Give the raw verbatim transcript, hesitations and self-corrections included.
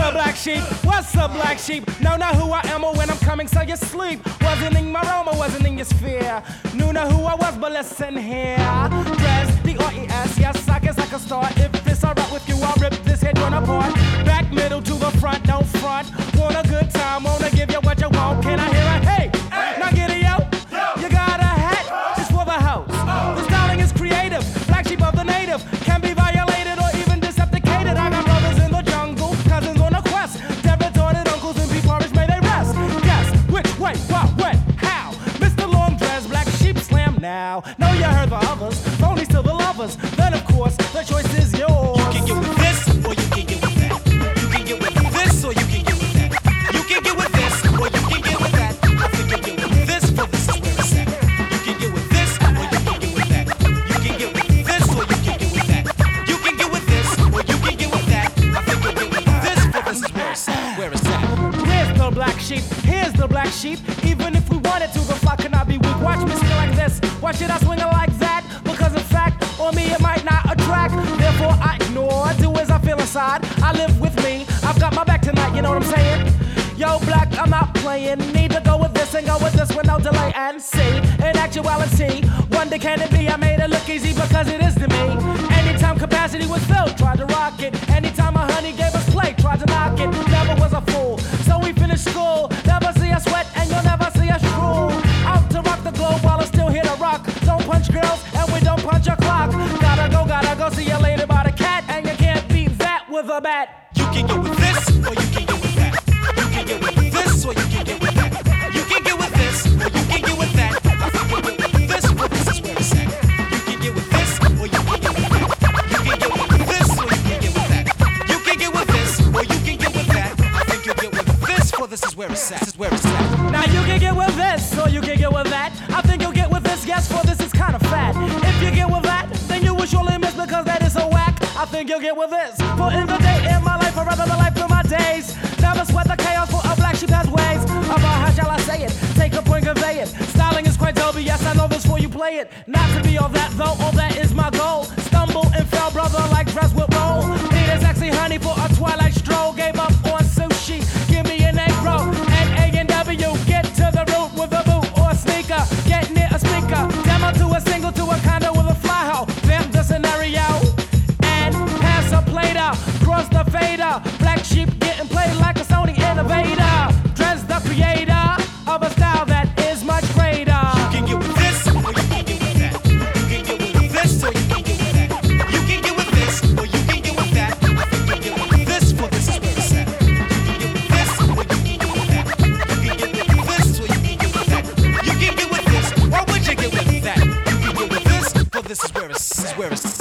up, black sheep? What's up, black sheep? Know not who I am or when I'm coming, so you sleep. Wasn't in my realm or wasn't in your sphere. Knew not who I was, but listen here. Dress, D R E S, yes, I guess I can start. If it's alright with you, I'll rip this head one apart. Back, middle to the front, don't front. Want a good time, wanna give you what you want. Can I hear a hey? hey. Now get it, yo. yo. You got a hat, it's for the house. Oh. The styling is creative, black sheep of the native. Can be violated or even decepticated. I got brothers in the jungle, cousins on a quest. Dead-retorted uncles and P-porridge, may they rest. Guess which way, what, when, how? Mister Long Dress, black sheep slam now. Know you heard the others, only still the lovers. Then of course, the choice is yours. You can get with this, or you can get with that. You can get with this, or you can get with that. You can get with this, or you can get with that. I think you get with this, for this is where it's at. You can get with this, or you can get with that. You can get with this, or you can get with that. You can get with this, or you can get with that. I think you get with this, for this is where it's at. Where it's at. Here's the black sheep, here's the black sheep. Even if we wanted to, the flock cannot be weak. Watch me spin like this, why should I swing it like that? Because in fact, on me it might not attract. Therefore I ignore, do as I feel inside. I live with me, I've got my back tonight, you know what I'm saying? Yo, black, I'm not playing. Need to go with this and go with this with no delay and see. In actuality, wonder can it be? I made it look easy because it is to me. Anytime capacity was filled, tried to rock it. Anytime a honey gave us play, tried to knock it. Never was a fool, so we finished school. Never see us sweat and you'll never see us drool. Out to rock the globe while it's still here to rock. Don't punch girls and we don't punch a clock. Gotta go, gotta go, see you later by the cat. And you can't beat that with a bat. You can get with this, or you can get with that. You can get with this, or you can get with that. You can get with this, or you can get with that. I think you get with this, for this is where it's at. You can get with this, or you can get with that. You can get with this, or you can get with that. You can get with this, or you can get with that. I think you get with this, for this is where it's at. This is where it's at. Now you can get with this, or you can get with that. I think you'll get with this, yes, for this is kind of fat. If you get with that, then you will surely miss because that is so whack. I think you'll get with this. For in the day in my life, or rather the life of my days, never sweat the chaos for a black sheep has ways. About how shall I say it? Take a point, convey it. Styling is quite dope, yes, I know this before you play it. Not to be all that though, all that is my goal. Stumble and fell, brother, like dress with roll. Needed sexy honey for a twilight stroll. Gave up on sushi, give me an egg roll. And A and W, get to the root with a boot or a sneaker. Get near a speaker, demo to a single to a condo with a fly hoe. Vamp the scenario and pass a plater. Cross the fader, black sheep getting played like a Sony innovator. Dress the creator of a style that is much greater. You can get with this, or you can get with that. You can get with this, or you can get with that. You can get with this, or you can get with that. I think you get with this, for this is where it's at. You can get with this, or you can get with that. You can get with this, or you can get with that. You can get with this, why would you get with that? You can get with this, for this is where it's, this is where it's